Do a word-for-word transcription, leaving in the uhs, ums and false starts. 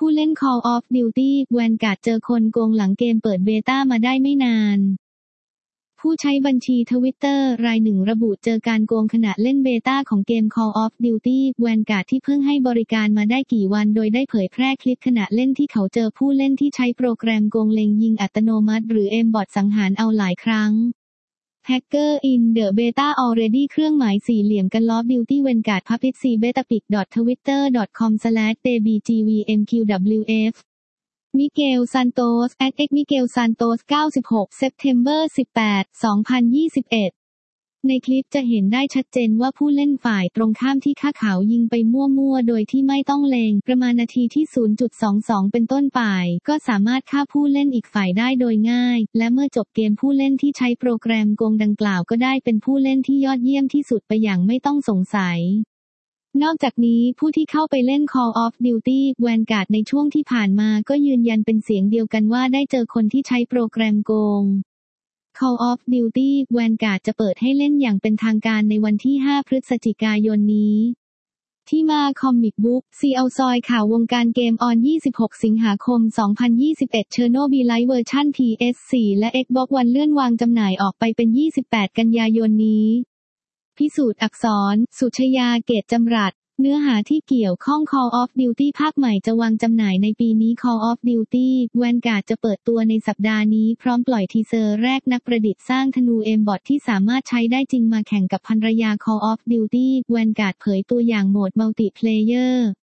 ผู้เล่น Call of Duty Vanguard เจอคนโกงหลังเกมเปิดเบต้ามาได้ไม่นานผู้ใช้บัญชี Twitter รายหนึ่งระบุเจอการโกงขณะเล่นเบต้าของเกม Call of Duty Vanguard ที่เพิ่งให้บริการมาได้กี่วันโดยได้เผยแพร่คลิปขณะเล่นที่เขาเจอผู้เล่นที่ใช้โปรแกรมโกงเล็งยิงอัตโนมัติหรือ Aimbot สังหารเอาหลายครั้งHacker in the beta already เครื่องหมายสี่เหลี่ยม Call of Duty Vanguard Public C betapic dot twitter dot com slash d b g v m q w f มิเกลซานโตส แอท เอ็กซ์ มิเกลซานโตส เก้าสิบหก September สิบแปด สองพันยี่สิบเอ็ด ในคลิปจะเห็นได้ชัดเจนว่าผู้เล่นฝ่ายตรงข้ามที่ฆ่าเขายิงไปมั่วๆโดยที่ไม่ต้องเล็งประมาณนาทีที่ ศูนย์จุดสองสอง เป็นต้นไปก็สามารถฆ่าผู้เล่นอีกฝ่ายได้โดยง่ายและเมื่อจบเกมผู้เล่นที่ใช้โปรแกรมโกงดังกล่าวก็ได้เป็นผู้เล่นที่ยอดเยี่ยมที่สุดไปอย่างไม่ต้องสงสัยนอกจากนี้ผู้ที่เข้าไปเล่น Call of Duty Vanguard ในช่วงที่ผ่านมาก็ยืนยันเป็นเสียงเดียวกันว่าได้เจอคนที่ใช้โปรแกรมโกง Call of Duty Vanguard จะเปิดให้เล่นอย่างเป็นทางการในวันที่ห้าพฤศจิกายนนี้ที่มาคอมิกบุ๊กซีเอาซอยข่าววงการเกมออนยี่สิบหกสิงหาคมสองพันยี่สิบเอ็ด Chernobyl เวอร์ชัน พี เอส โฟร์ และ Xbox One เลื่อนวางจำหน่ายออกไปเป็นยี่สิบแปดกันยายนนี้พิสูจน์อักษรสุชยาเกตจำรัดเนื้อหาที่เกี่ยวข้อง Call of Duty ภาคใหม่จะวางจำหน่ายในปีนี้ Call of Duty Vanguard จะเปิดตัวในสัปดาห์นี้พร้อมปล่อยทีเซอร์แรกนักประดิษฐ์สร้างธนู Aimbot ที่สามารถใช้ได้จริงมาแข่งกับภรรยา Call of Duty Vanguard เผยตัวอย่างโหมดมัลติเพลเยอร์